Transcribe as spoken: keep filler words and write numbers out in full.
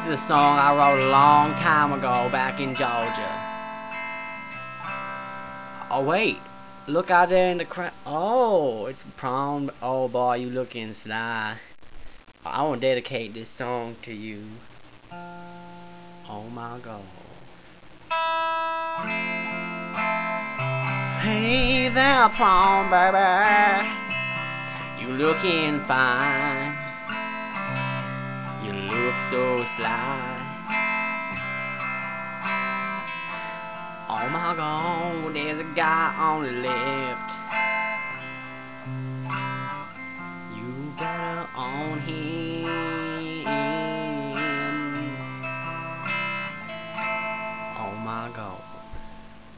is a song I wrote a long time ago back in Georgia. Oh wait, look out there in the crowd. Oh, it's prom. Oh boy, you looking sly. I want to dedicate this song to you. Oh my God. Hey there, prom baby. You looking fine. You look so sly. Oh my God, there's a guy on the left. You better on him